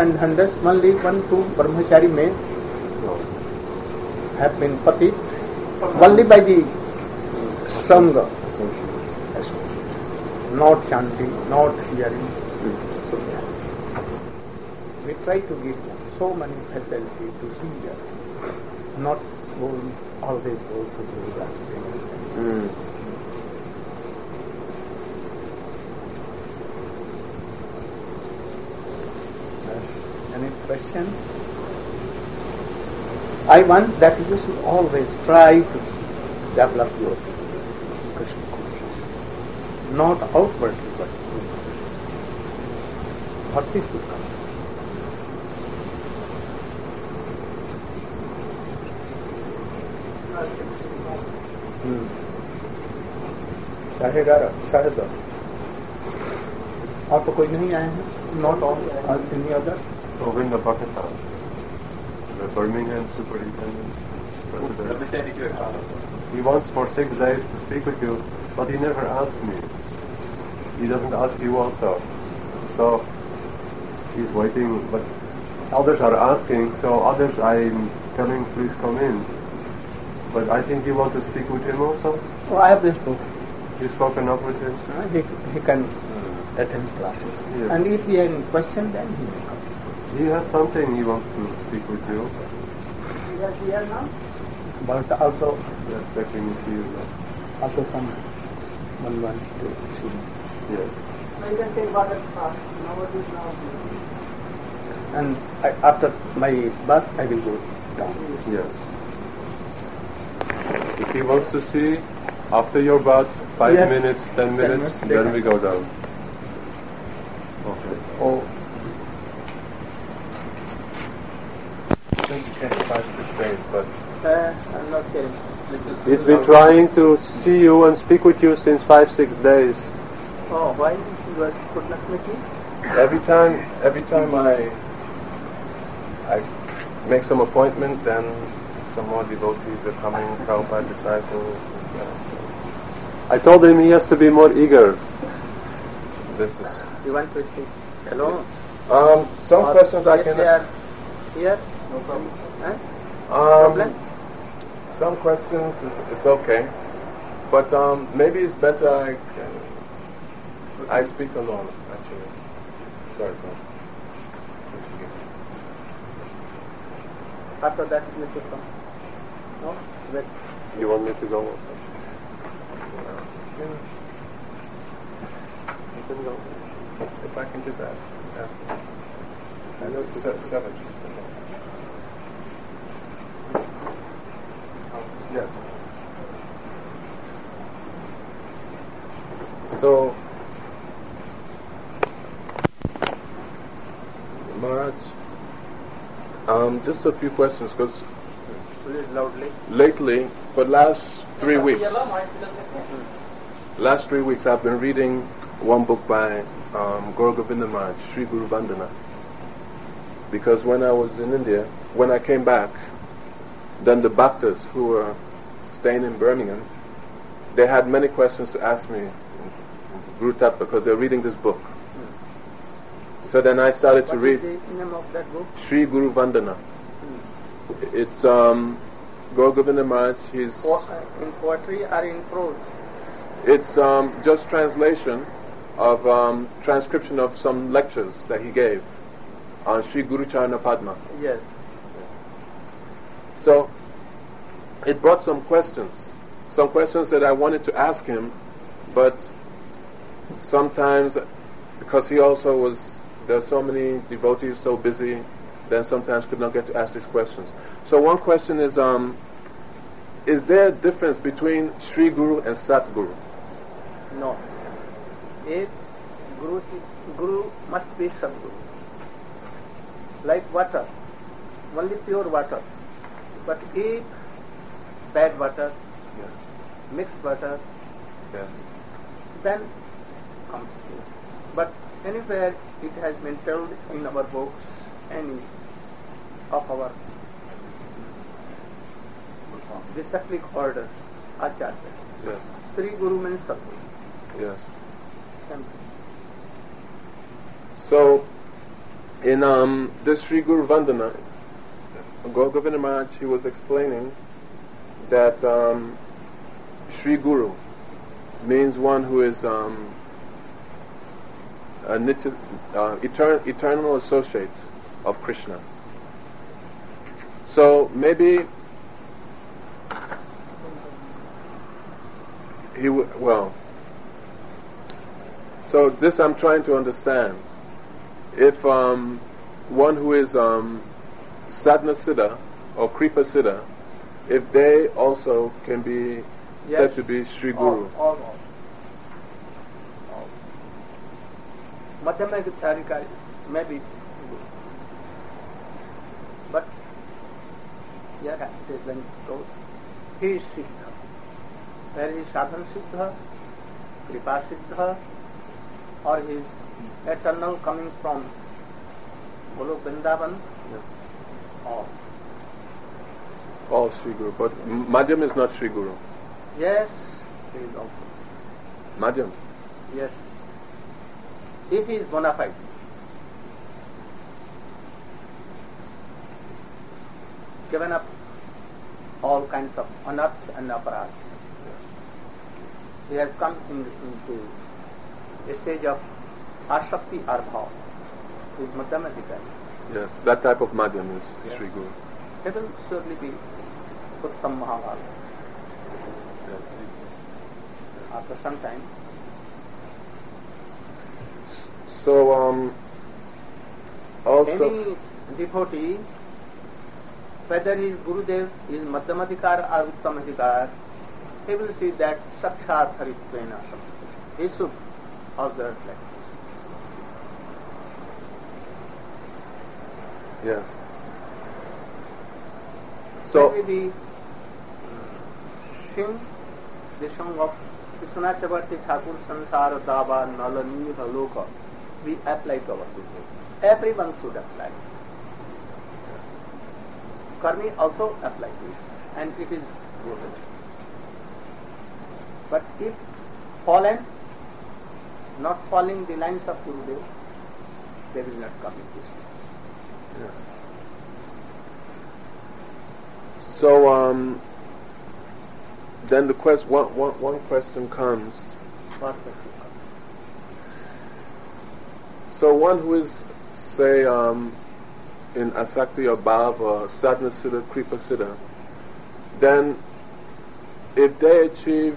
and hundreds, only 1-2 brahmachari may have been pati, only by the sangha, not chanting, not hearing. So we try to give them so many facility to see them, not always go to do that. Any question? I want that you should always try to develop your Krishna consciousness, not outwardly but inwardly. Bhakti should come. साढ़े 10 और तो कोई नहीं आए हैं? Not all, any other? Govinda Bhattacharya, the Birmingham superintendent, president. He wants for 6 days to speak with you, but he never asked me. He doesn't ask you also. So he's waiting, but others are asking, so others I'm telling please come in. But I think you want to speak with him also? Oh, I have this book. You've spoken up with him? He can attend classes. Yes. And if he has any question, then he will come. He has something he wants to speak with you. Yes, he has now. But also, Yes, checking with you. also someone wants to see me. Yes. I can take water fast. Nowadays now. And after my bath, I will go down. Yes. If he wants to see after your bath, 5 Yes. minutes, 10 minutes, then we go down. Okay. Oh, Since you came 5-6 days, but I'm not kidding. he's been trying to see you and speak with you since 5-6 days. Oh, why you could not meet me? Every time I make some appointment, then some more devotees are coming, Prabhupada disciples, and so. I told him he has to be more eager. This is. You want to speak? Hello? Some questions I If can. they are here, no problem. Problem? Some questions is okay, but maybe it's better I speak alone. Actually, sorry, God. Please forgive me. After that, you should come. No? Wait. You want me to go also? You can go. If I can just ask him. I know it's 7. Yes. So, Maharaj, just a few questions, because Please loudly. lately, for the last 3 weeks, I've been reading one book by Gaura Govinda Maharaj, Sri Guru Vandana. Because when I was in India, when I came back, then the Bhaktas who were staying in Birmingham, they had many questions to ask me in Guru Tattva because they're reading this book. So then I started to read What is the name of that book? Sri Guru Vandana. It's Gaura Govinda Maharaj. He's In poetry or in prose? it's just translation of transcription of some lectures that he gave on Sri Guru Charana Padma. Yes. So it brought some questions that I wanted to ask him, but sometimes because he also was, there are so many devotees so busy, then sometimes could not get to ask these questions. So one question is there a difference between Sri Guru and Sat Guru? No. A Guru must be Sadguru. Like water, only pure water. But if bad water, mixed water, Yes. then comes to. But anywhere it has been told in our books, any of our disciplic orders, Acharya. Yes. Sri Guru means Sadguru. Yes. Simple. So In this Sri Guru Vandana, Govinda Maharaj, he was explaining that Sri Guru means one who is a eternal associate of Krishna. So maybe so this I'm trying to understand. If one who is Sadhana Siddha or Kripa Siddha, if they also can be said to be Sri Guru. All. Madhyamagari may be good. But here it is when told, he is Siddha. Where is Sadhana Siddha, Kripa Siddha, or he is eternal coming from Golok Vrindavan? All Sri Guru. But Madhyam is not Sri Guru. Yes, he is also. Madhyam? Yes. If he is bona fide. Given up all kinds of anarths and aparats. He has come into a stage of Ashakti or Bhav. He is Madhyamadikari. Yes, that type of Madhyam is Sri Guru. It will surely be Uttam Mahaval. After some time. So, also... Any devotee, whether his Gurudev is Madhyamadikar or Uttamadikar, he will see that Sakshat Haritvena Samskara. He should observe like this. Yes. So, maybe sing the song of Vishwanath Chakravarti Thakur, Sansara Dava Nalani Haloka, we apply to our Gurudev. Everyone should apply. Karmi also apply to it, and it is good. But if fallen, not following the lines of Gurudev, they will not come in this. Yes. So, then the one question comes. So one who is, say, in Asakti or Bhav or Sadhana Siddha, Kripa Siddha, then if they achieve,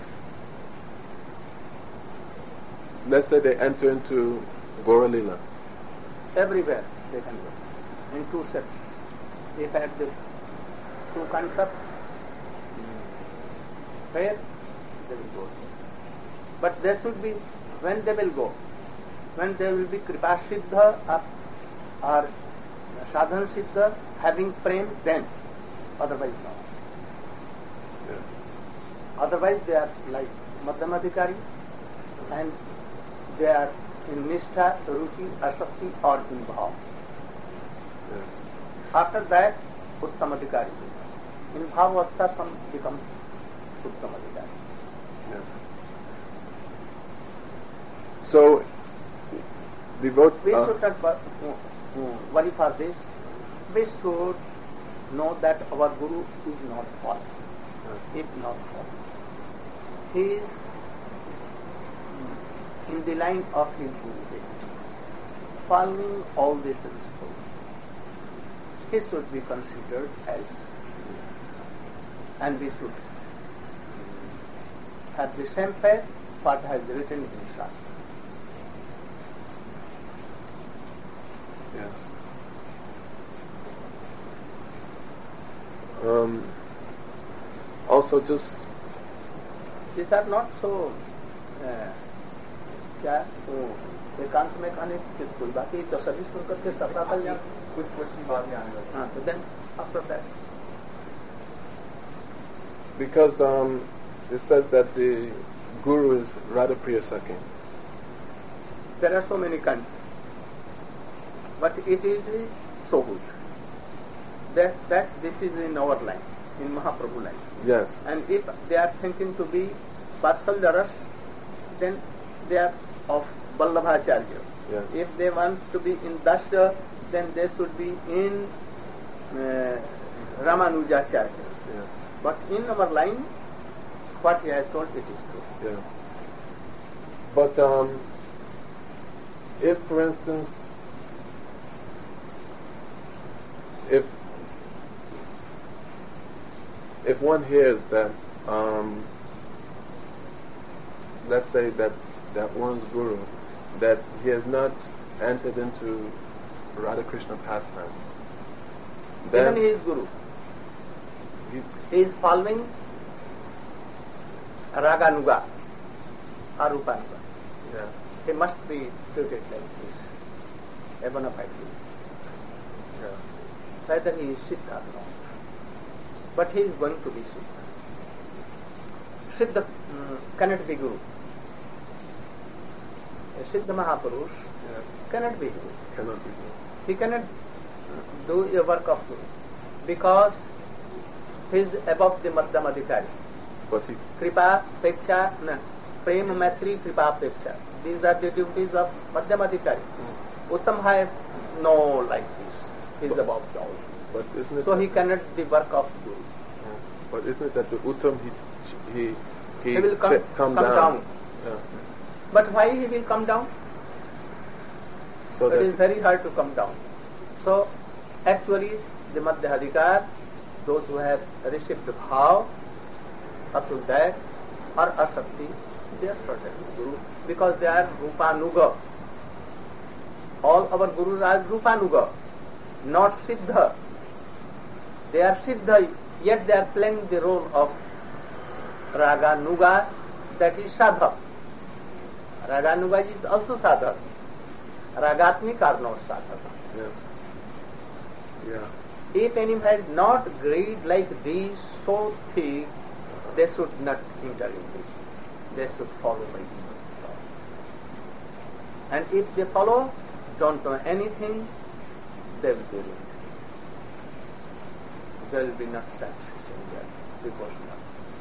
let's say they enter into Gaura Lila. Everywhere they can go, in two sets. They have the two concepts, where they will go. But there should be, when they will go, when there will be Kripa Siddha or Sadhana Siddha having prem, then, otherwise no. Yeah. Otherwise they are like Madhyamadikari, and they are in Nishtha, Ruchi, Asakti or in Bhav. Yes. After that, Uttamadikari. In Bhavavastha, some becomes Uttamadikari. Yes. So, we should not worry for this. We should know that our Guru is not fallen. Yes. If not fallen, he is in the line of his Guru, following all these principles. He should be considered as, and we should have the same faith what has written in Shastra. Yes. Also, just these are not so. क्या एकांत में कहने की कोई बात ही तो सभी सुन करके सफा कर जाए कुछ क्वेश्चन बाद में आएगा. हाँ, तो then after that. Because it says that the Guru is Radha Priya Sakhi. There are so many kinds, but it is so good that this is in our line, in Mahaprabhu line. Yes. And if they are thinking to be Vatsalya Ras, then they are of Vallabhacharya. Yes. If they want to be in Dasya then they should be in Ramanujacharya. Yes. But in our line, what he has told, it is true. Yeah. But if, for instance, if one hears that, let's say that one's guru, that he has not entered into Radha Krishna pastimes, then even he is guru. He is following Raganuga or Rupanuga. yeah, He must be treated like this, a bona fide guru. yeah, Whether he is Siddha or not. But he is going to be Siddha. Siddha cannot be guru. A Siddha Mahapurush yeah, cannot be guru. cannot be done. He cannot do a work of guru because he is above the Madhyam Adhikari. But he, Kripa, Peksha, Prem, Maitri, Kripa, Peksha. These are the duties of Madhyam Adhikari. Uttam has no like this. He is above all. but isn't it? So he cannot be work of guru. But isn't it that the Uttam he will come down. Yeah. But why he will come down? So It is that very hard to come down. So actually the Madhya Adhikar, those who have received the bhav up to that or asakti, they are certainly guru because they are Rupanuga. All our gurus are Rupanuga, not Siddha. They are Siddha, yet they are playing the role of Raganuga, that is Sadhak. Raganuga is also Sadhak. Ragatmik are not Sadhak. yes, yeah, If anyone has not greed like these so thick, they should not enter in this. They should follow by human thought. And if they follow, don't know anything, they will be ruined. There will be not success in their devotional.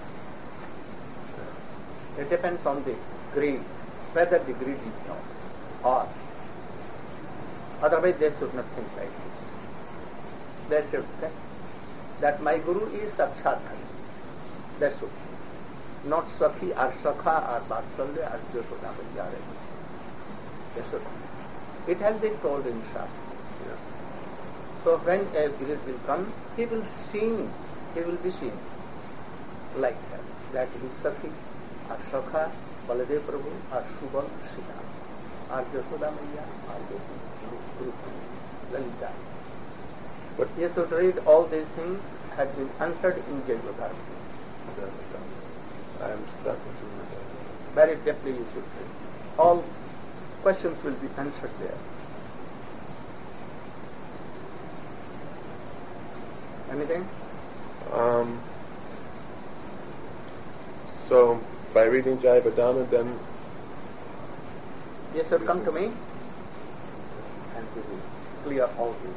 It depends on the greed, whether the greed is not or. Otherwise they should not think like this. They should think that my guru is Sakshat Hari. They should. Not Sakhi or Sakha or Vatsalya or Yashoda Manjare. They should. It has been told in Shastra. yeah. So when a greed will come, he will be seen like that. That is Sakhi or Sakha, Baladev Prabhu or Subal Sita or Yashoda Maya or Lalita. But You should read all these things had been answered in Jayodhara. I am starting to read that. Very deeply you should read. All questions will be answered there. Anything? So by reading Jayavardhana, then You should come to me and we will clear all this.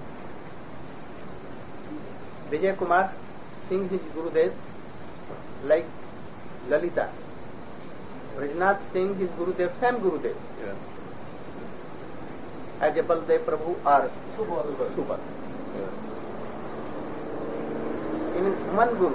Vijay Kumar Singh, his Gurudev, like Lalita. Rajnath Singh, his Gurudev, same Gurudev, yes, as a Baldev Prabhu or Subal. yes, In one Guru,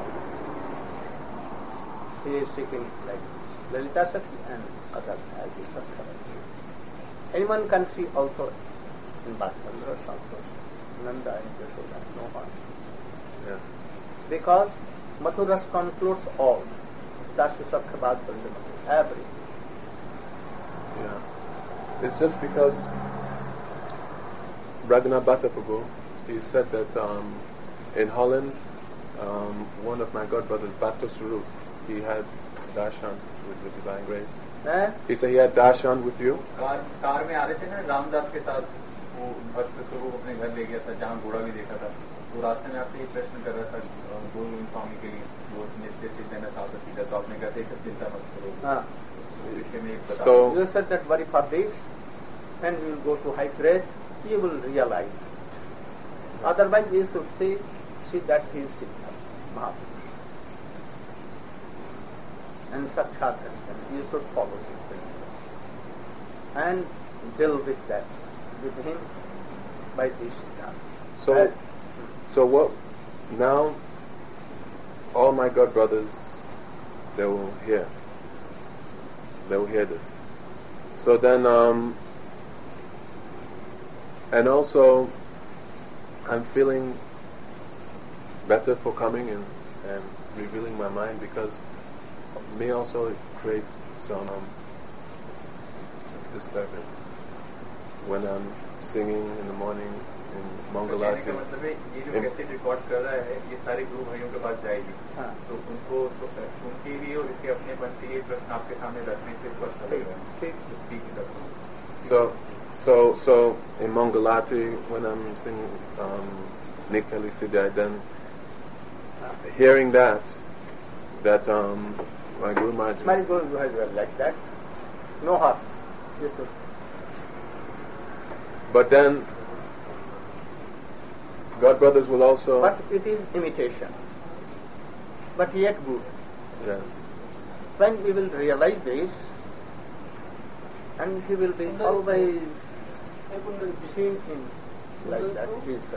he is seeking like this. Lalita Sakhi and others as the Sakha. Anyone can see also in Vasandra also, Nanda and Yashoda, no harm. yes, Because Mathuras concludes all. Dasya Sakha Vasandra, everything. yeah. It's just because Raghunath Bhatta Prabhu, he said that in Holland, one of my godbrothers, Bhatta Swarup, he had darshan with the Divine Grace. He said he had darshan with you. Car में आ रहे थे ना रामदास के साथ वो भक्त स्वरूप अपने घर ले गया था जहाँ घोड़ा भी देखा था तो रास्ते में आपसे ये प्रश्न कर रहा था गोविंद स्वामी के लिए वो नित्य सिद्ध देना चाहता था तो आपने कहते हैं चिंता मत करो विषय में एक बता So You said that worry for this, when you will go to high grade, you will realize it. Otherwise you should see that he is Siddha, Mahapurush. And Sakshat, you should follow his principles. And deal with that, with him, by this Siddhanta. So what now? All my God brothers, they will hear this. So then, and also, I'm feeling better for coming and revealing my mind, because may also create some disturbance when I'm singing in the morning in Mangalati. तो मतलब ये जो cassette record कर रहा है ये सारे गुरु भाइयों के पास जाएगी, तो उनको उनके लिए और इसके अपनेपन के लिए प्रश्न आपके सामने रखने से इसको अच्छा लगेगा। So in Mangalati, when I'm singing Nikali Siddhai, then hearing that my Guru Maharaj, my Guru Maharaj was like that, no harm. Yes, sir. But then God brothers will also. But it is imitation, but yet good. Yeah. When we will realize this, and he will be always seen in like that.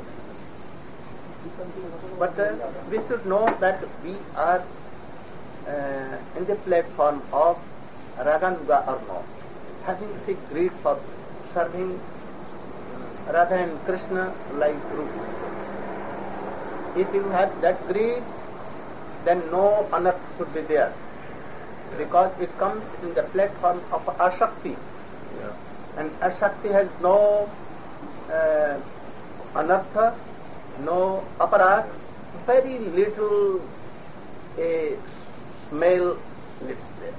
But we should know that we are in the platform of Raganuga or not, having the greed for serving Radha and Krishna like Rupa. If you have that greed, then no unearth should be there, because it comes in the platform of Ashakti. Yeah. And Ashakti has no anartha, no aparat, very little smell lives there.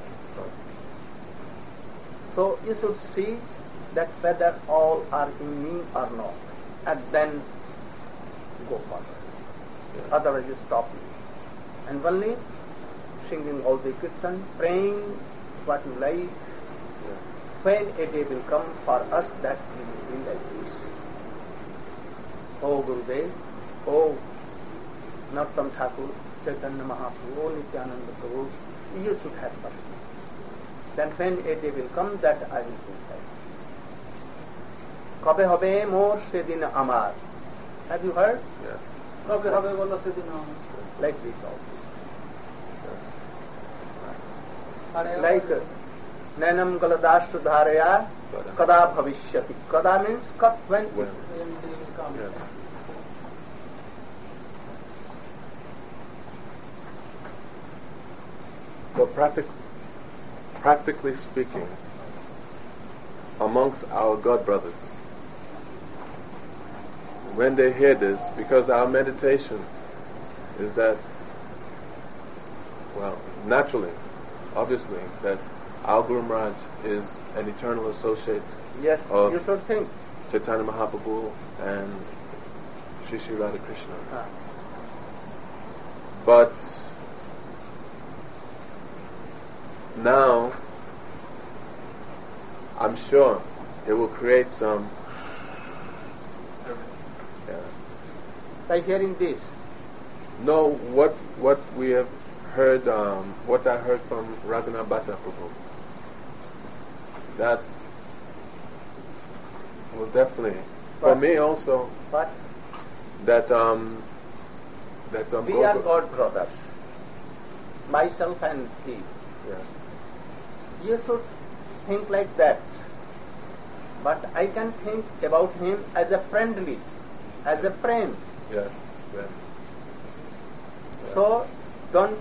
So you should see that whether all are in me or not, and then go further. Yeah. Otherwise you stop me. And only singing all the kirtan, praying what you like. Yeah. When a day will come for us that we will be like this. O Gurudev, O Narottam Thakur, Chaitanya Mahaprabhu, O Nityananda Prabhu, you should have mercy. Then when a day will come that I will be like this. Kabe habe mor sedin amar. Have you heard? Yes. Kabe habe bola sedin amar. Like this also. Yes. Like Nainam Galadashtu Dharaya Kada Bhavishyati. Kada means when it comes. Yes. So practically speaking, amongst our God brothers, when they hear this, because our meditation is that, well, naturally, obviously, that our Guru Maharaj is an eternal associate of you should think. Chaitanya Mahaprabhu and Sri Sri Radha Krishna. But now, I'm sure it will create some. By hearing this? No, what we have heard, what I heard from Raghunath Bhatta Prabhu, that will definitely, for me also, but that we are God brothers, myself and he. Yes. You should think like that. But I can think about him as a friendly, as a friend. Yes. Yes. So don't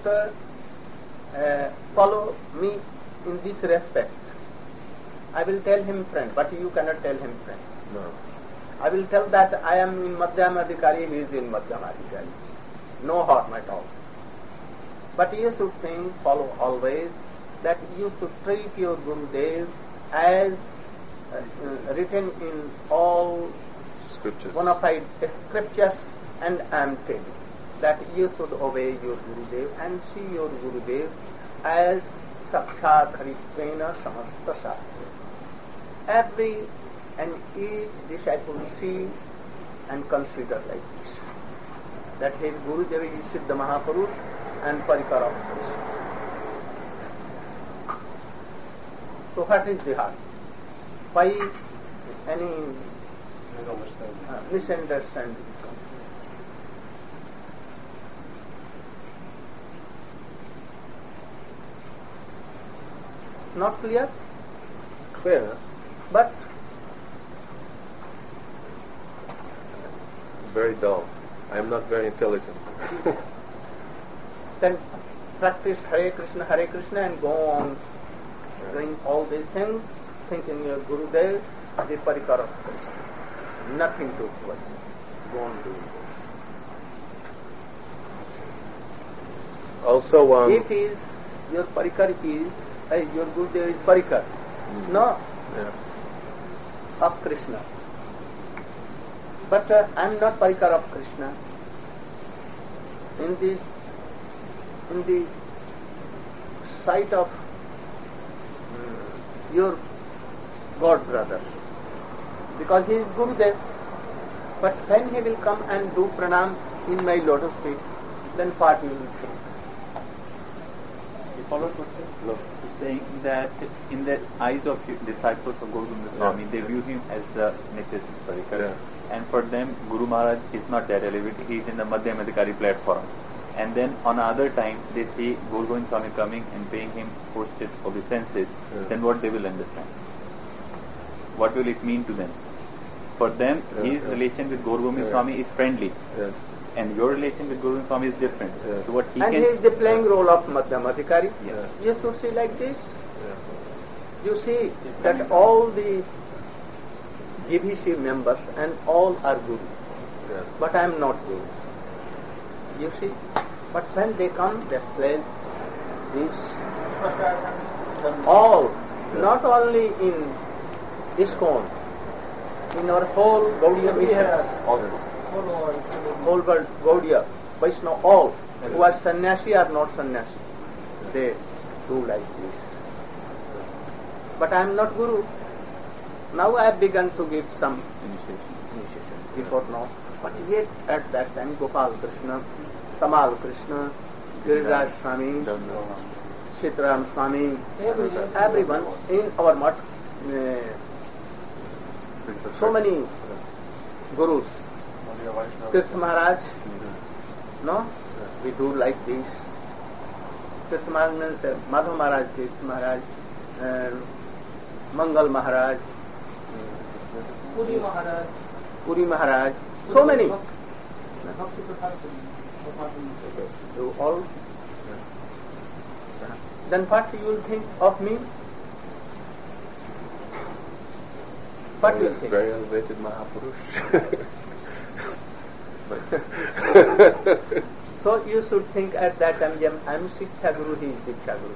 follow me in this respect. I will tell him friend, but you cannot tell him friend. No. I will tell that I am in Madhyam Adhikari, he is in Madhyam Adhikari. No harm at all. But you should think, follow always, that you should treat your Gurudev as written in all Scriptures. bona fide scriptures, and I am telling that you should obey your Gurudev and see your Gurudev as Sakshat Haritvena Samasta Shastra. Every and each disciple see and consider like this, that his Gurudev is Siddha Mahapurush and Parikara of Krishna. So what is the heart? Why any Misunderstanding. Not clear? It's clear, but very dull. I am not very intelligent. Then practice Hare Krishna and go on doing all these things, thinking your Gurudev, the parikar of Krishna. Nothing to worry. Go on doing it. Also, It is, your parikar is, your Gurudev is parikar. No, of Krishna. But I am not parikar of Krishna. In the sight of your God brother, because he is Gurudev. But when he will come and do pranam in my lotus feet, then what you will think? You follow what no. he's saying, that in the eyes of disciples of Guru Govinda Swami, they view him as the Nitya Parikar. Yeah. And for them, Guru Maharaj is not that elevated, he is in the Madhyam Adhikari platform. And then on another time, they see Guru Govinda Swami coming and paying him postage obeisances, then what they will understand? What will it mean to them? For them, his relation with Guru Govinda Swami is friendly. Yes. And your relation with Guru Govinda Swami is different. Yes. So what he And can... he is the playing role of Madhyam Adhikari. Yes. You should see like this. Yes. You see that all the GBC members and all are Guru. Yes. But I am not Guru. You see? But when they come, they play this. All, not only in ISKCON, in our whole Gaudiya mission, whole world Gaudiya, Vaishnava, all, who are sannyasi or not sannyasi, they do like this. But I am not Guru. Now I have begun to give some initiation. Before now. But yet at that time Gopal Krishna, Tamal Krishna, Giriraj Swami, Sitaram Swami, everyone in our mutt, so many Gurus. Tirtha Maharaj, no? We do like this. Tirtha Maharaj means Madhav Maharaj, Tirtha Maharaj, Mangal Maharaj, Puri Maharaj, so many. You all. Then what you will think of me? What do you think? Very elevated Mahapurush. So you should think at that time, I am Shiksha Guru, he is Diksha Guru.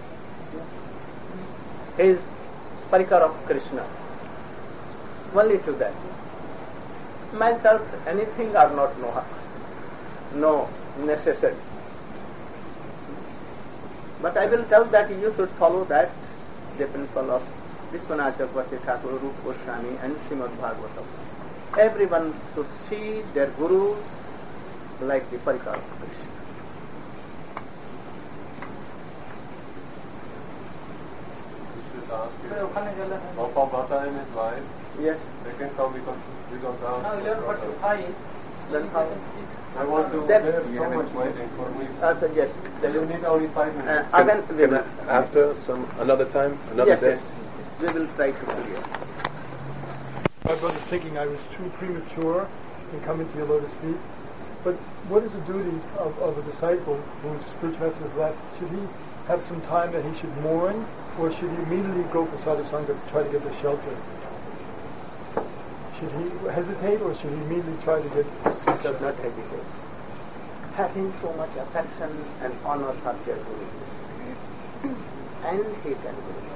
He is Parikar of Krishna. Only to that. Myself, anything or not, no necessary. But I will tell that you should follow that, the principle of Vishwanath Chakravarti Thakur, Rupa Goswami and Srimad Bhagavatam. Everyone should see their gurus like the Parikar of Krishna. You should ask if Gopal Bhatta and his wife, Yes. they can come because we go down. Then how? I want to, Then- they have so much waiting for me. Yes. You need only 5 minutes. Again, we will. After another time, another day. Yes. We will try to clear. My brother's thinking I was too premature in coming to your lotus feet. But what is the duty of a disciple whose spiritual master has left? Should he have some time that he should mourn, or should he immediately go for sadhusanga to try to get the shelter? Should he hesitate, or should he immediately try to get Does not hesitate. Having so much affection and honor for their Guru, and he can do it.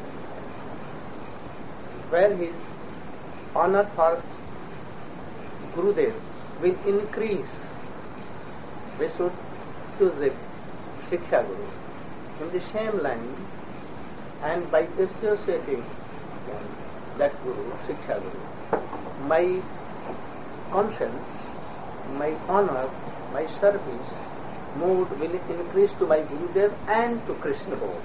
Where his honor for Gurudev will increase, we should choose the Shiksha Guru. In the same line, and by associating that Guru, Shiksha Guru, my conscience, my honor, my service mood will increase to my Gurudev and to Krishna both.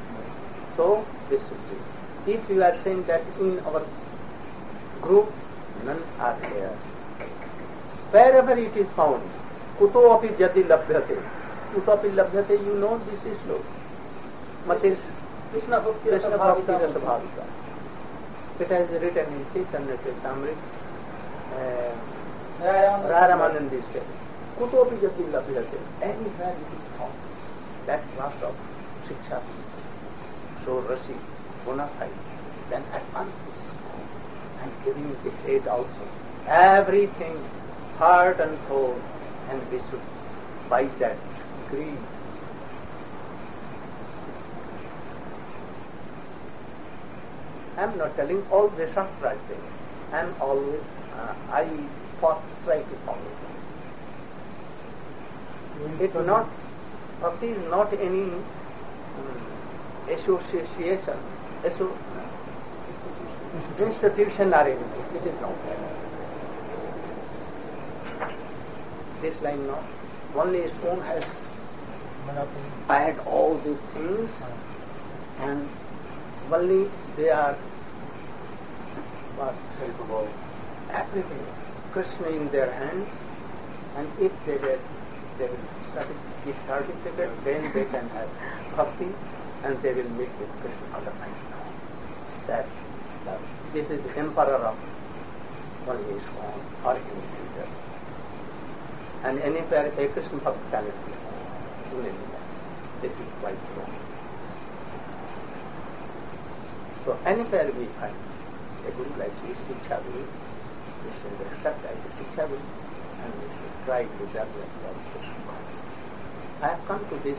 So this should be. If you are saying that in our group none are here. Wherever it is found, kuto api jati labhyate. Kuto api labhyate, you know this is slow. Matis Krishna Bhakti Rasa Bhavika. It has written in Chaitanya Charitamrita, Ramanandi state. Kuto api jati labhyate. Anywhere it is found. That class of Shiksha, so Rasi, bona fide, then at once we see. And giving the aid also. Everything, heart and soul, and we should fight that greed. I am not telling all the Shastra things. I am always, I try to follow them. It's not, bhakti is not any association, institution or anything. It is not that. This line not. Only stone has had all these things, and only they are capable. Everything is Krishna in their hands, and if they will give certificate, then they can have bhakti, and they will meet with Krishna otherwise. That this is the emperor of only Islam or any leader. And anywhere a Krishna bhakt cannot be found. This is quite wrong. So anywhere we find a guru like Shiksha Guru, we should accept as a Shiksha Guru, and we should try to develop our Krishna bhakti. I have come to this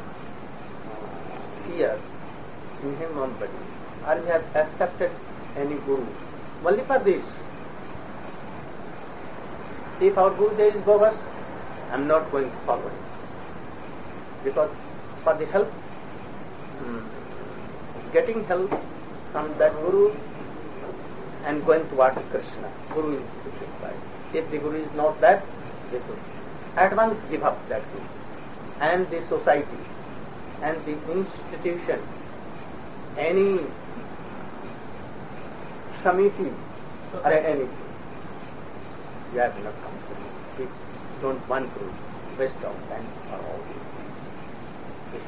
here in him body. Or we have accepted any guru. Only for this. If our Guru is bogus, I am not going to follow him. Because for the help, getting help from that Guru and going towards Krishna, Guru is required. If the Guru is not that, they should at once give up that Guru. And the society and the institution, any Samiti or anything, you have not come to me. We don't want to waste our time for all this.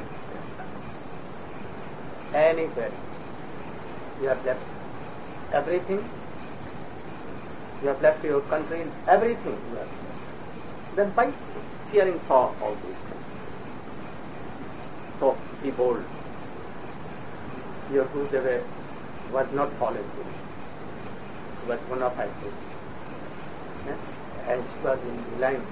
Anywhere you have left everything, you have left your country, everything you have left. Then why fearing for all these things? So be bold. Your Gurudeva was not fallen Guru, but one of our Gurus. As he was in the line,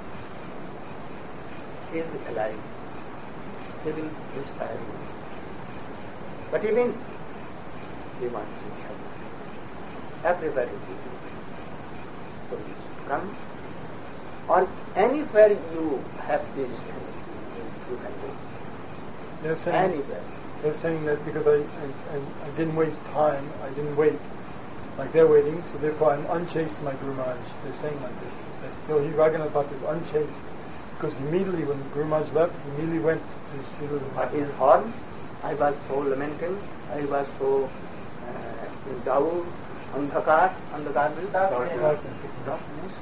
he is alive. He will inspire you. But even we want each other. Everywhere it is. So you should come, or anywhere you have this, you can go. Anywhere. They're saying that because I didn't waste time, I didn't wait, like they're waiting, so therefore I'm unchaste to my Guru Maharaj. They're saying like this. That Raghunath Bhatta is unchaste, because immediately when Guru Maharaj left, he immediately went to Srila But his horn, I was so lamenting, I was so down, andhakar means darkness.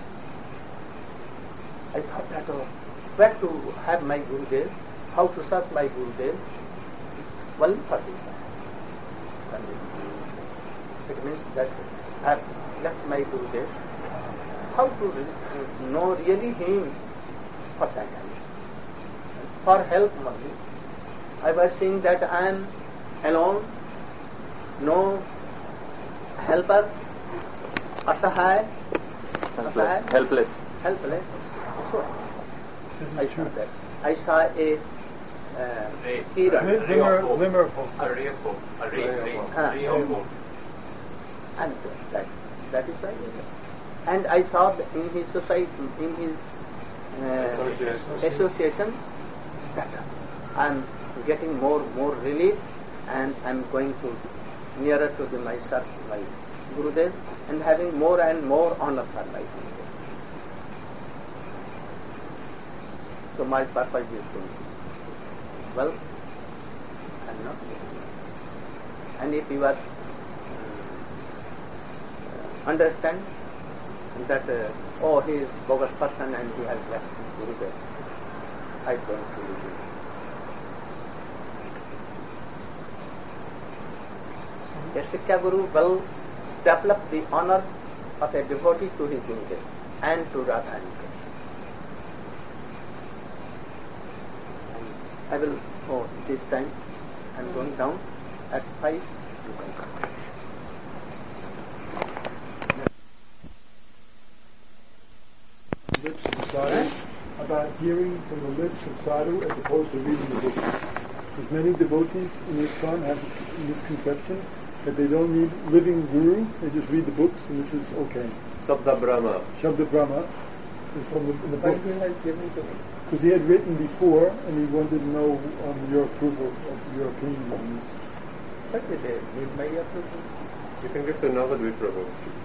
I thought that where to have my Gurudev, how to serve my Gurudev, only for this. It means that I have left my Gurudev. How to know really him for that time? For help only. I was saying that I am alone, no helper, asahaya, helpless. So I saw that. I saw a glimmer of hope. A ray of hope. And that is right. And I saw in his society, in his association, that I am getting more relief, and I am going to nearer to my Gurudev, and having more and more honor for my Gurudev. So my purpose is to, well, I am not. And if you are understand that, he is bogus person and he has left his Gurudev. I don't believe it. A Sikha Guru will develop the honor of a devotee to his Gurudev and to Radha and Krishna. I will, this time I am going down at 5. You can come. Lips of sadhu, about hearing from the lips of sadhu as opposed to reading the books. Because many devotees in ISKCON have a misconception that they don't need living guru, they just read the books and this is okay. Sabda Brahma. Shabda Brahma is from the But books. he has given to me. Because he had written before and he wanted to know your approval of your opinion on this. But they need my approval. You can give to Navadvip Prabhu.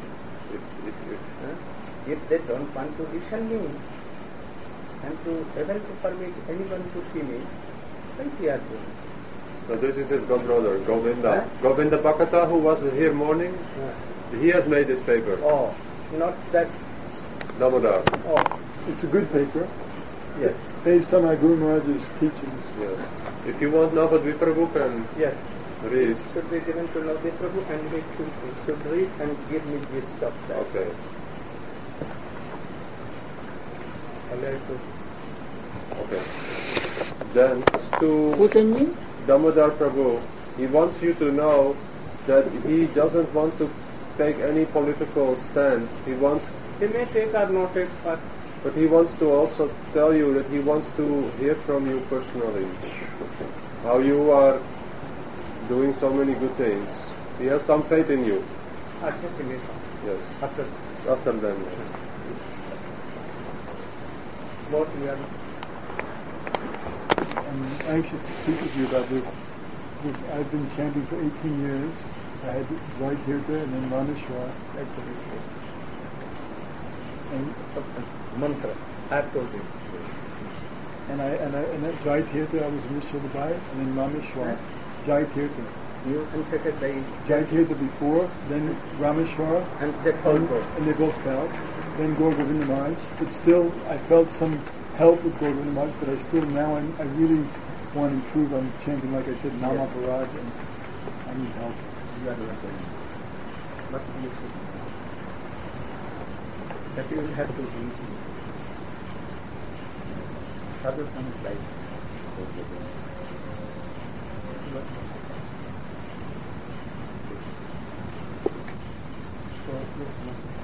If they don't want to listen me and to able to permit anyone to see me, why they are doing So this is his godbrother, Govinda. Huh? Govinda Bhakata, who was here morning, he has made this paper. Oh, not that. Damodar. Oh, It's a good paper, yes, based on our Guru Maharaj's teachings. Yes. If you want Navadvip Prabhu can yes. read. Should be given to Navadvip Prabhu and he should read and give me this stuff. Okay. Okay. Then to Damodar Prabhu, he wants you to know that he doesn't want to take any political stand. He may take or not take, but he wants to also tell you that he wants to hear from you personally. How you are doing so many good things. He has some faith in you. Yes. After them. What we are. I'm anxious to speak with you about this. Because I've been chanting for 18 years. I had Jai Tirtha and then Rameshwar. And Mantra. I have told you. And at Jai Tirtha I was initial Bhai, and then Rameshwar. Jai Tirtha. You considered the Jai Tirtha before, then Rameshwar, and they all go. and they both fell. Then Gaur Govinda Maharaj. But still, I felt some help with Gaur Govinda Maharaj, but I still now I really want to improve. I'm chanting, like I said, Nama Paraj, and I need help. You are right. But you see, that you will have to read. Sadhu sounds like. So this must be.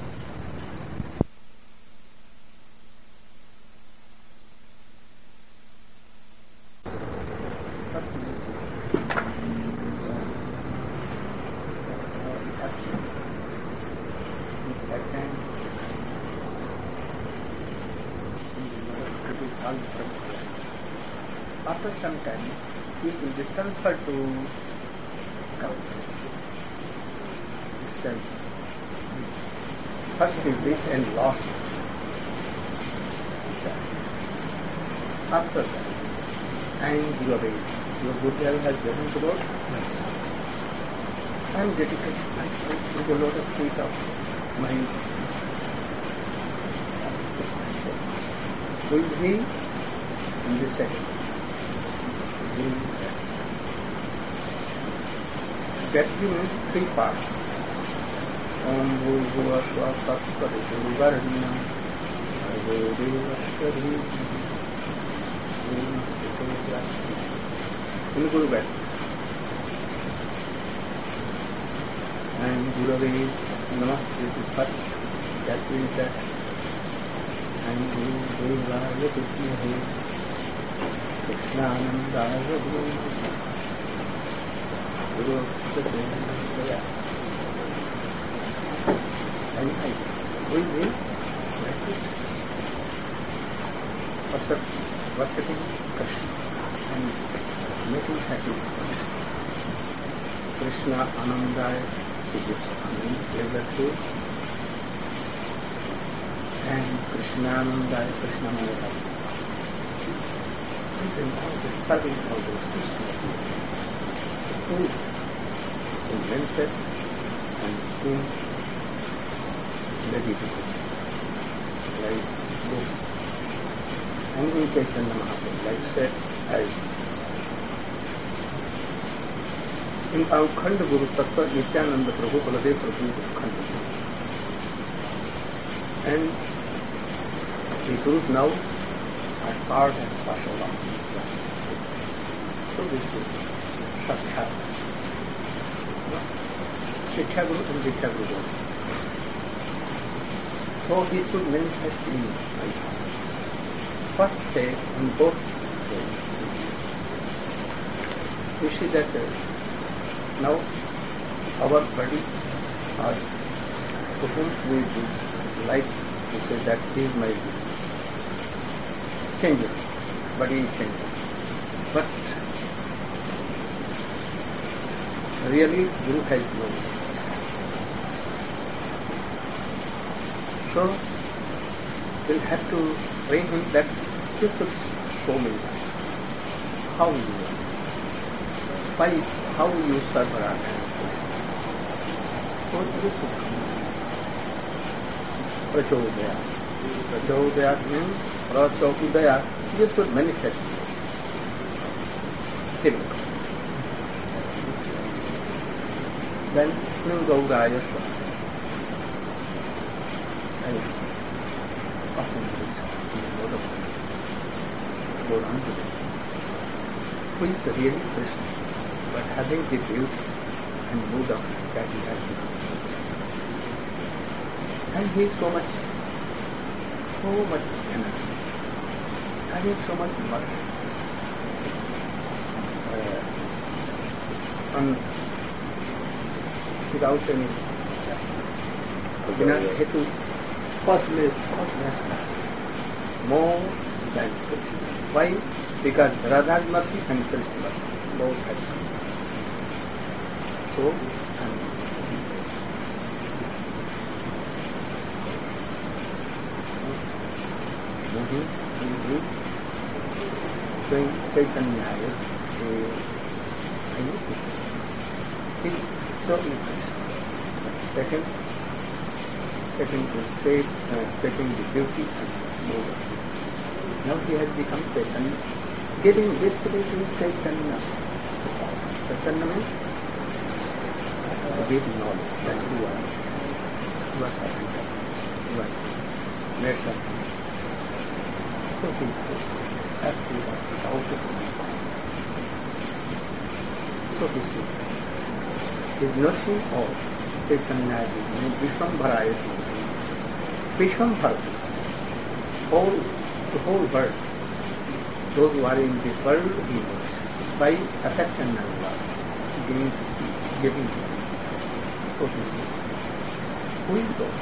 After some time, it will be transferred to first is this and last. After that, and your Guru has given to God. I am dedicated myself to the lotus feet of my will be in the second. That means 3 parts. Om Bhurbhuva Swaha Tattva Varnya Devashwari in Guru Bhatt. And Gurave Namah, this is first. That means that. And Guru Devaya Krishna Krishnanandaya Guru Sadhya. And I will be like this. Worshipping Krishna and making happy. Krishna Anandaya, he gives Anand, pleasure to. And Krishnanandaya, Krishna Anandaya. Serving all those Krishna. Who invents it and who very difficult, like books. And in Chaitanya Mahaprabhu, like said, as in our Khanda Guru Tattva Nityananda Prabhu Baladev Prabhu Khanda Guru. And the Gurus now are part and parcel of it. So this is Sakshat. Shiksha Guru and Diksha Guru. So he should manifest in life. What say on both ways? We see that now our body, or to whom we would like to say that he is my Guru, changes, body changes. But really Guru has no change. So we'll have to train him that he should show me how you are, why, how you serve Radha. So this should come. Prachodaya. Prachodaya means Prachodaya. You should manifest this. Then Gauraya Swaha. And often go on to them. Who is the real Krishna, but having the beauty and mood of that he has become. And he is so much energy, having so much mercy. Without any hetu, costless, more than Krishna. Why? Because Radha's mercy and Krishna's mercy both have come. So, Chaitanya is so interesting. Second is safe, taking the beauty and mood. Now he has become Chaitanya, giving yesterday to Chaitanya. Chaitanya means to give knowledge that you are something, you are made something. So he is absolutely without it. So he is nursing all. Chaitanya is Vishwambhara. Vishwambhara, the whole world, those who are in this world, he knows by affection and love, giving. So who is God?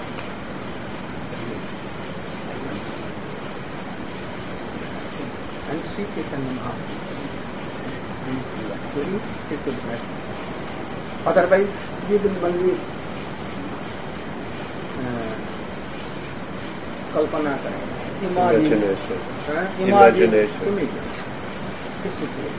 And Sri Chaitanya Mahaprabhu actually is the best. Otherwise, we will only kalpana kare, Imagination. This is it.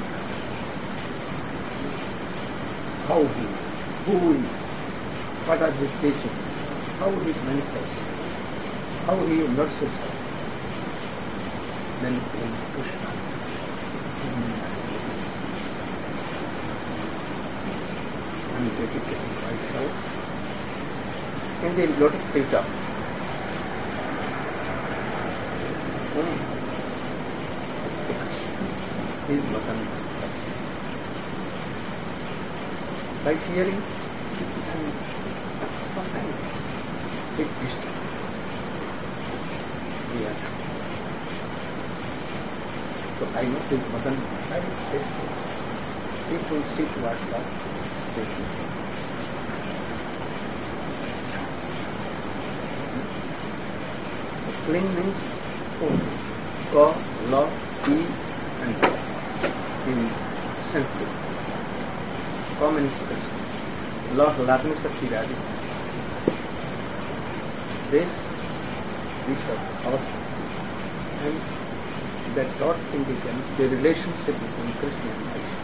How he is, who he is, what are his teachings, how he manifests, how he nurses us. Then Krishna. And dedicating myself in the lotus feet of his Madan. By hearing, and sometimes big distance. Yeah. So I know his Madan is very faithful. It will see towards us faithfully. Clean means four. Ka, la, e, and la. In Sanskrit. Ka means Krishna. La, Lagni Sakti Radhi. These are awesome. And that dot indicates the relationship between Krishna and Krishna.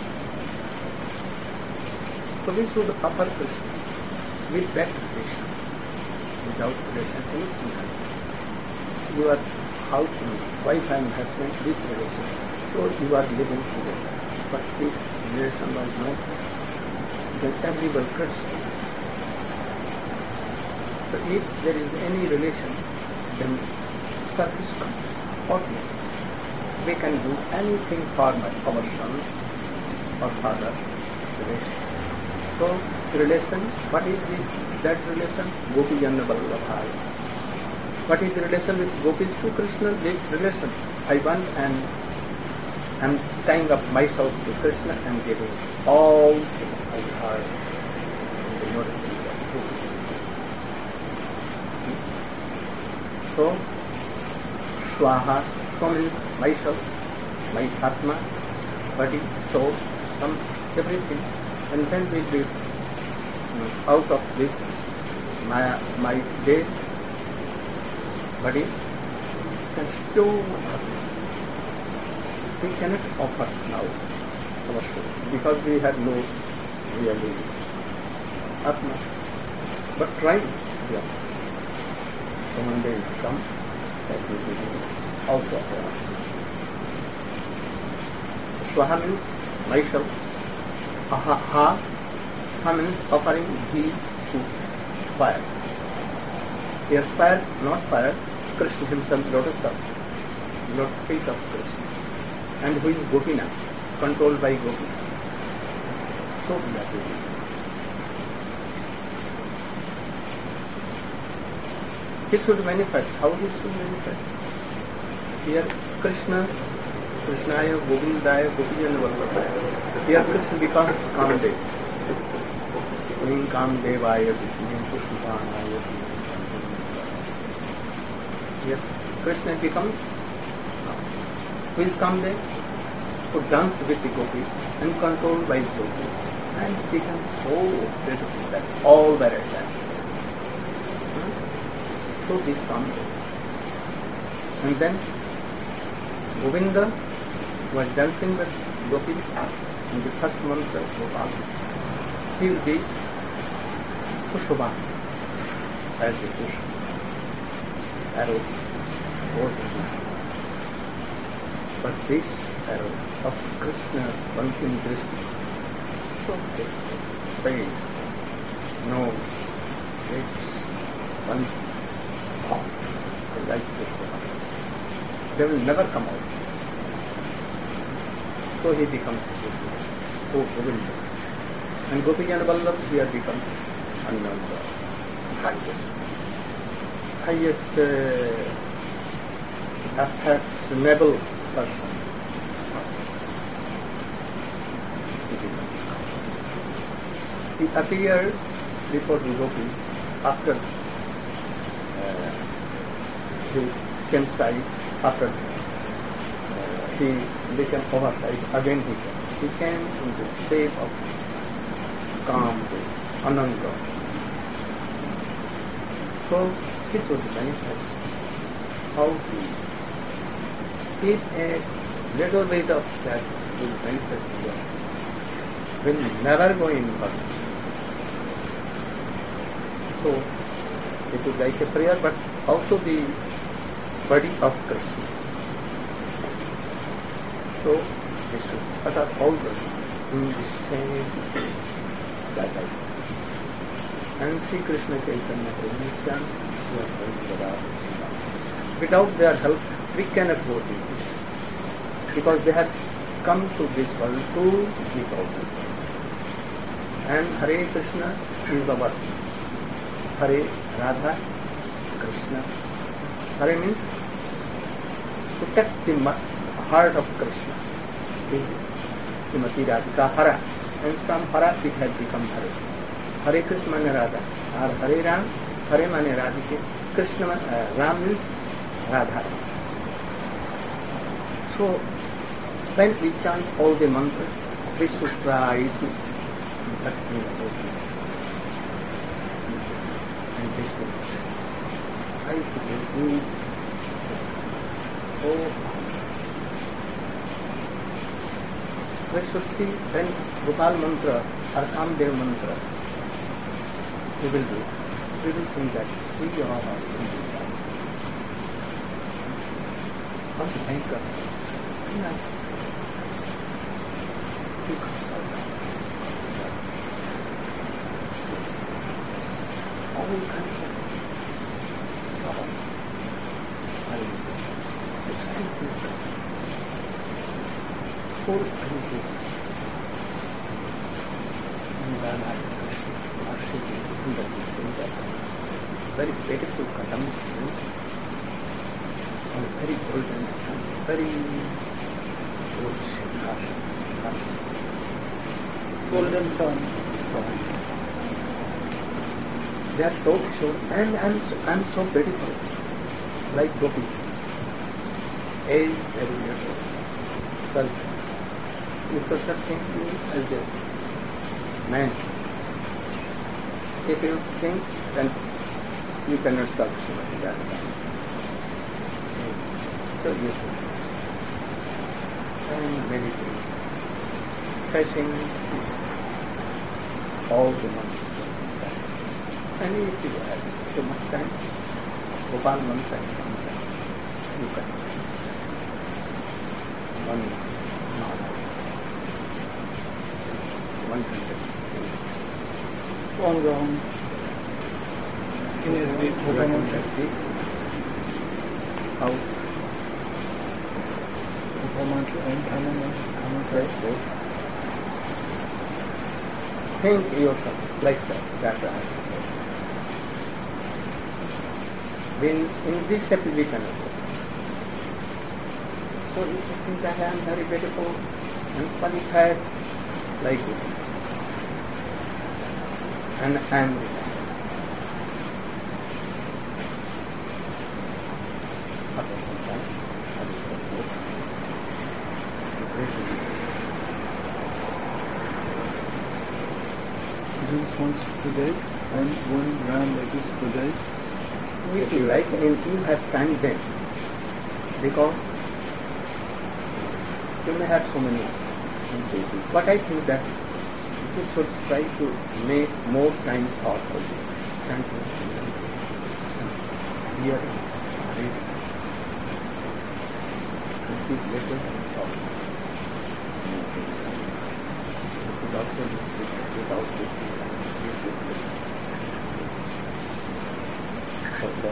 So we should offer Krishna with that Krishna. Without relation, anything happens. You are wife and husband, this relation. So you are living together. But this relation was not, then everyone cuts. So if there is any relation, then service comes. Automatically. We can do anything for our sons or fathers. So relation, what is that relation? Gopi Janna Vallabhaya. What is the relation with Gopis to Krishna? This relation. I want and am tying up myself to Krishna and giving all things I have in order to be So, Swaha means myself, my Atma, body, soul, everything, and then will be out of this my day, body, can still happen. We cannot offer now our soul because we have no really Atma. But try, yeah. So one day will come that will be also for us. Swaha means myself. Ha means offering ghee to fire. Here fire, not fire, Krishna himself, lotus feet of Krishna. And who is Gopinath, controlled by Gopis. So we are doing. He should manifest. How he should manifest? Here Krishnaya, Govindaya, Gopijana Vallabhaya. Here Krishna becomes Kamdev. Meaning Kamdevaya, meaning Pushpanaya. Here Krishna becomes who is Kamdev? Who danced with the Gopis and controlled by Gopis. And becomes so beautiful that all were at that. So this Kamdev. And then Govinda was dancing with Gopis in the first month of Gopal. He will be Pushpa as the Pushpa. Arrow goes in. But this arrow of Krishna Bankim Drishti, so big, face, nose, lips, once off, like Krishna. They will never come out. So he becomes Govinda. And Gopijana Vallabh here becomes Ananda, highest fashionable person. He appeared before the Gopis after he came side, after he became oversight, again he came in the shape of Kamdev, Ananda. So this was the manifest. How he if a little bit of that will manifest here, will never go inward. So it is like a prayer, but also the body of Krishna. So we should utter all the in the same guideline. And Sri Krishna Chaitanya Prabhu, without their help, we cannot go to this. Because they have come to this world to give out. And Hare Krishna is our Hare Radha Krishna. Hare means to touch the heart of Krishna. Srimati Radhika Hara. And from Hara it has become Hare. Hare Krishna means Radha. Or Hare Ram, Hare means Radhika. Krishna Ram means Radha. So when we chant all the mantras, we should try to touch the devotees. And we should try to do oh, we should see when Gopal mantra or Kamdev mantra we will do. We people think that we are Hindus. Not thank God. Nice. Because of that. All concept of us are the same people. All religions in Ghana, worshiping Buddha, we say that very beautiful contemplation on a very golden and very good golden throne. They are so pure and so beautiful, like gopis. Age very little. Self. This sort of thing as a man. If you think, then you cannot succeed that time. So you should. And meditate. Pressing is all the months. And if you have too much time, Gopal mantra you can one hundred. Wrong. In his way, Gopal mantra. How? Gopal mantra and common mantra. Think yourself like that. That's the answer. When in this step we can also. So if you think that I am very beautiful and qualified like this, and I am Just once per day and 1 round like this per day. If you like, and you have time then, because you may have so many activities. But I think that you should try to make more time for this. Chanting, hearing, reading, and keep letters and thoughts. This is also without this. Also,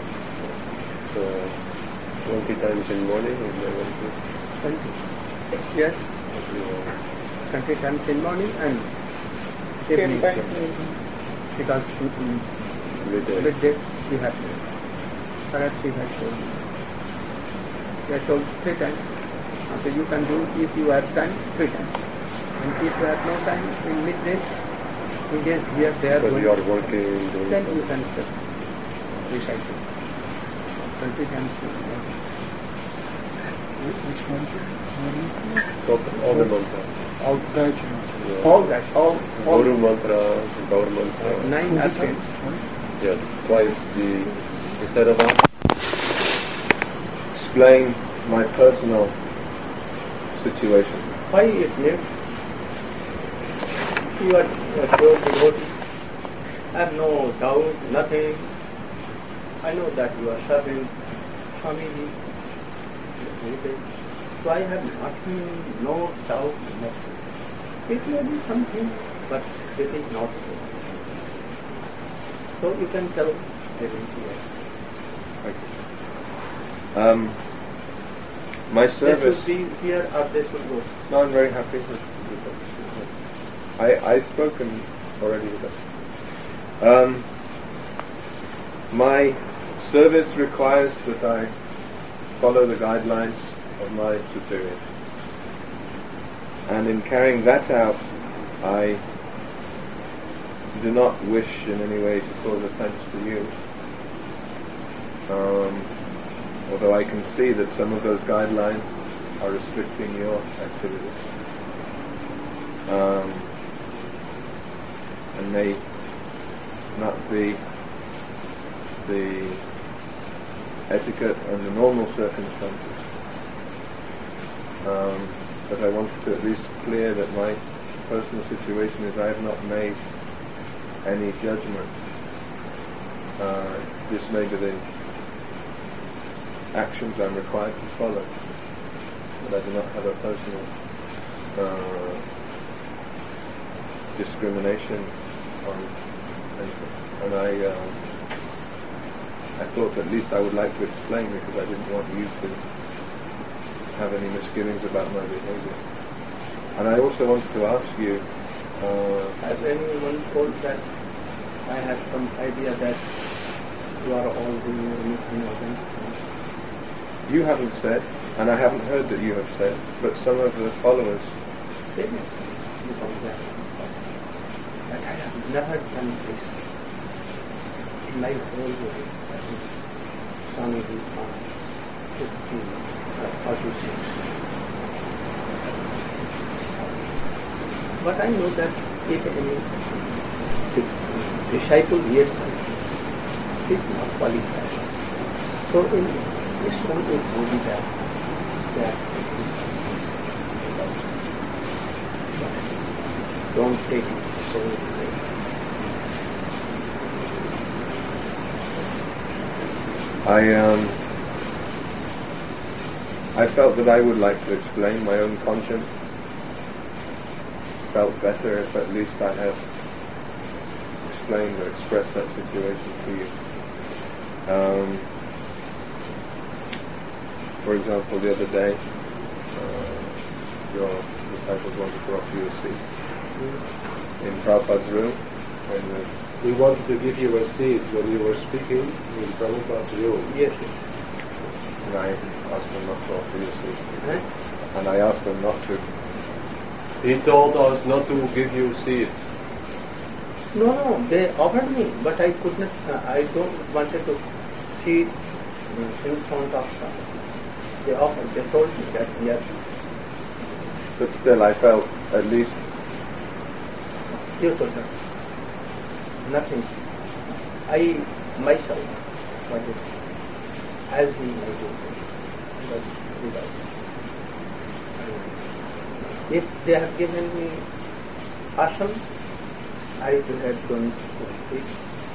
20 times in morning and 20. Yes. 20 times in morning and 10 times in evening. Because midday we have to. Perhaps we have told. We have told 3 times. So you can do if you have time 3 times. And if you have no time in midday, you just here, there, because you are working, doing then something. you can recite it. 20 times in morning. Which mantra? All the mantra. All Gayatri. all that, all Guru mantra, Gaur mantra. 9 arcans. Yes, twice he said about explain my personal situation. Why it needs? You are pure devotee. I have no doubt, nothing. I know that you are serving Swamiji. So I have nothing, no doubt, nothing. It may be something, but it is not so. So you can tell everything else. My They service. should be here or they should go. No, I'm very happy with that. I spoken already with that. My service requires that I follow the guidelines of my superiors. And in carrying that out, I do not wish in any way to cause offense to you. Although I can see that some of those guidelines are restricting your activities. And may not be the etiquette under normal circumstances. But I wanted to at least clear that my personal situation is I have not made any judgment this may be the actions I'm required to follow, but I do not have a personal discrimination on anything. And I thought at least I would like to explain, because I didn't want you to have any misgivings about my behavior. And I also wanted to ask you, has anyone told that I have some idea that you are all doing anything against me? you haven't said, and I haven't heard that you have said, but some of the followers They may become that. But I have never done this in my whole life. Swami Vivekananda, 46. But I know that if any disciple realizes, he is not qualified. So in this one is only that don't take it so late. I felt that I would like to explain my own conscience. Felt better if at least I had explained or expressed that situation to you. For example, the other day, your disciples wanted to offer you a seat in Prabhupada's room. And we wanted to give you a seat when you were speaking in Prabhupada's room. Yes. And I asked them not to offer you a seat. Yes. And I asked them not to. He told us not to give you seats. No, they offered me, but I could not, I don't wanted to sit in front of someone. They offered, they told me that we are. But still, I felt at least. You should not. Nothing. I myself was as he might do, was without. If they have given me ashram, I would have gone to this.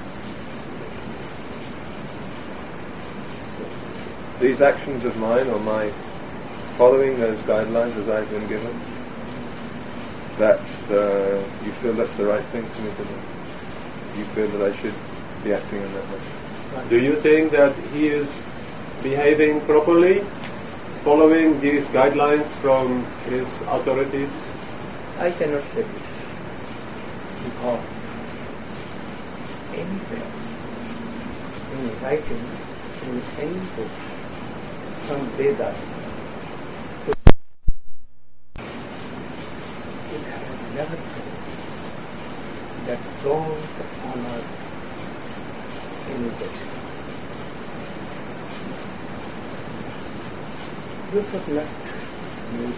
These actions of mine, or my following those guidelines as I've been given, that's, you feel that's the right thing for me to do? You feel that I should be acting in that way? Do you think that he is behaving properly, following these guidelines from his authorities? I cannot say this because anywhere in writing in any book from Vedas it has never told that don't honor any person. You should not meet him.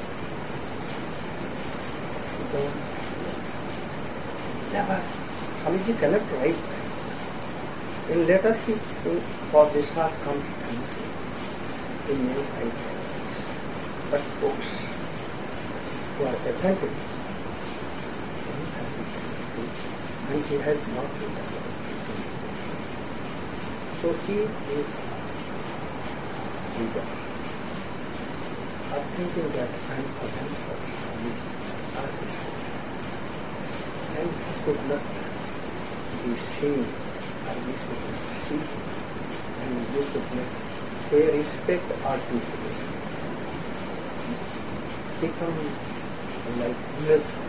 Don't. Never. Swamiji cannot write. In letters for the circumstances, he may write letters. But books who are authentic, and he has not written about this. So he is leader. Of thinking that I am potential artist, and he should not be seen, or we should not see him, and you should not pay respect or disrespect. Become like military.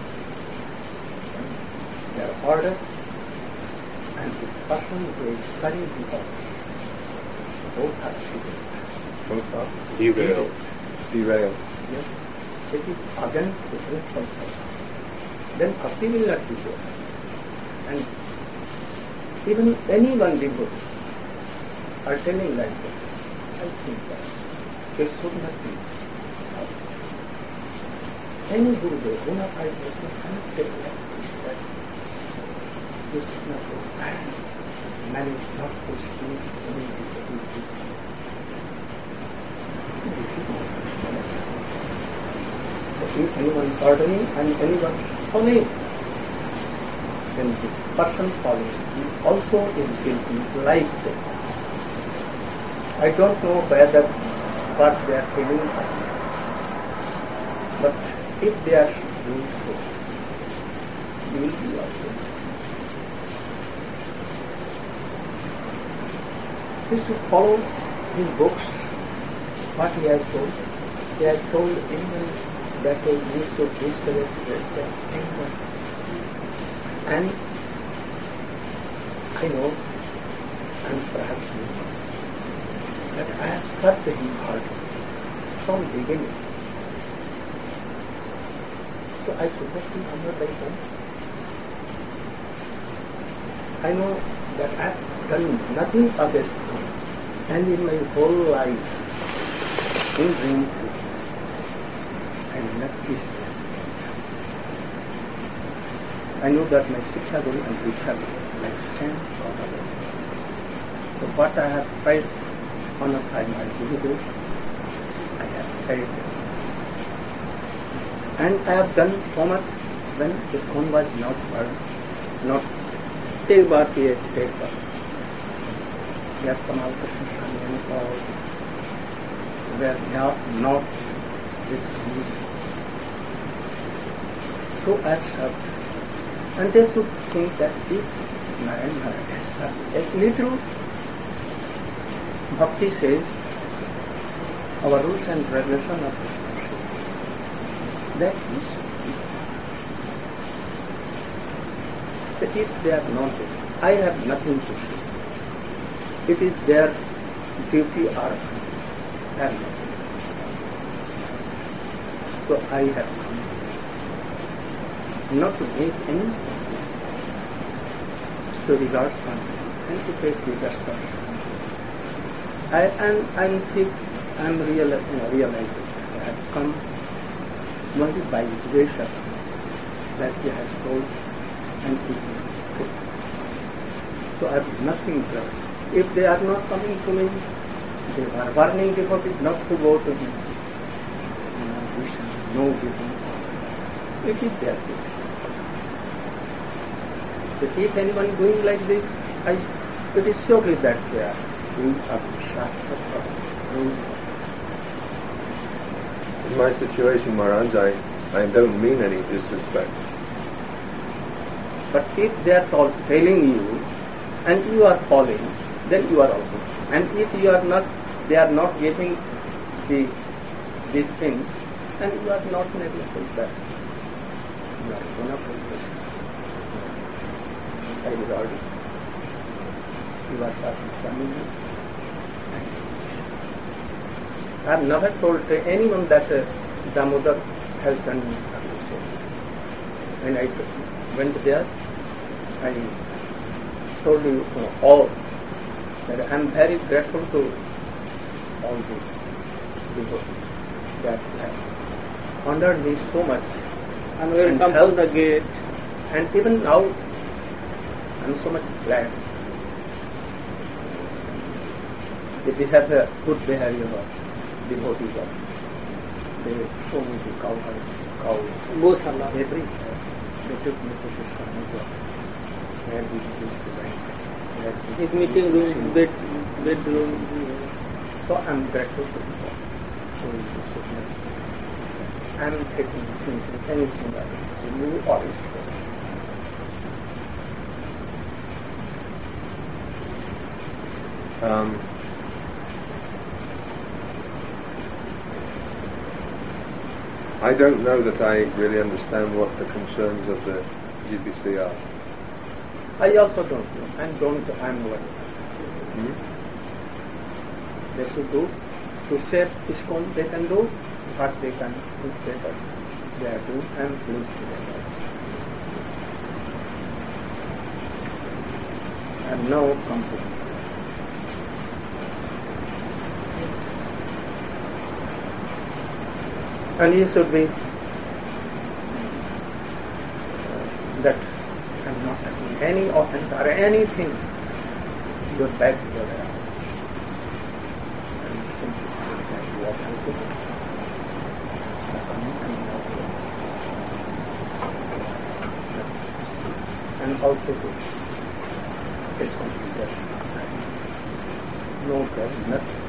There are orders, and the person who is carrying the orders, both are treated. Both are Derailed. derailed. Yes, it is against the principles of God. Then bhakti will not be there. And even anyone devotees are telling like this, I think that there should not be. Any Gurudev, bona fide person cannot tell like this that you should not go and manage not to speak any devotee. If anyone pardoning and anyone following, then person following also is guilty like them. I don't know whether what they are feeling, but if they are doing so, you will be also. He should follow his books, what he has told. He has told anyone that we should respect anyone. And I know, and perhaps you know, that I have served him hard from the beginning. So I should not be under by him. I know that I have done nothing against him, and in my whole life, in drinking, I met his respect. I know that my Shiksha Guru and Diksha Guru like same from others. So what I have tried honor by my Guru, I have tried. And I have done so much when ISKCON was not take back the state back. We have come out of Swami and all. We are not this community. So I have served. And they should think that if Narayan Maharaj has served, actually true, Bhakti says, our rules and regulations of Krishna, that is, that if they are not there, I have nothing to say. It is their duty or their nothing. So I have come not to make any to regard something and to take regards for I am realizing I have come only by grace that he has told and given. So I have nothing to ask. If they are not coming to me, they are warning devotees not to go to him. No giving. It is their duty. So if anyone doing like this, it is surely that they are doing a Shastra problem. In my situation, Maharaj, I don't mean any disrespect. But if they are telling you and you are following, then you are also. And if you are not, they are not getting this thing, and you are not neglecting that. You are one of the person. I regard it. You are satisfying. I have never told anyone that Damodar has done me so. When I went there, I told you all that I am very grateful to all the people that have honored me so much. And we will come to the gate. And even now, I am so much glad that we have a good behavior of devotees of. They show me the cows, Gosala. everywhere. They took me to the Swami where we used to write. His meeting rooms, bedroom. So I am grateful to them. So I am taking anything that you always do. I don't know that I really understand what the concerns of the GBC are. I also don't know. I am worried. They should do. To save ISKCON, they can do what they can do better. They are doing. I am pleased with them also. I have no complaint. And he should be that I am not having any offense or anything. Your back to your head. And simply say that you are thankful. and also to its computers. No care, nothing.